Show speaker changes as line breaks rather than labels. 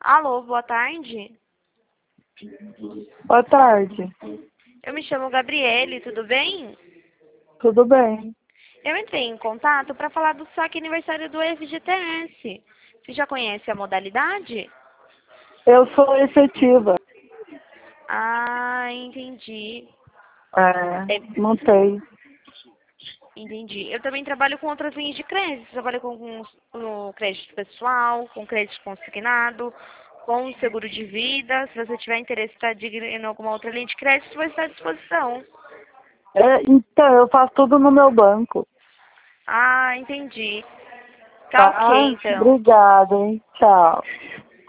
Alô, boa tarde.
Boa tarde.
Eu me chamo Gabriele, tudo bem?
Tudo bem?
Eu entrei em contato para falar do saque aniversário do FGTS. Você já conhece a modalidade?
Eu sou efetiva.
Ah, entendi. É,
Não sei.
entendi. Eu também trabalho com outras linhas de crédito. Trabalho no crédito pessoal, com crédito consignado, com seguro de vida. Se você tiver interesse para adquirir alguma outra linha de crédito, vai estar à disposição.
Então, eu faço tudo no meu banco.
Ah, entendi. Tá ok,
Tá?
então.
Obrigada, hein? Tchau.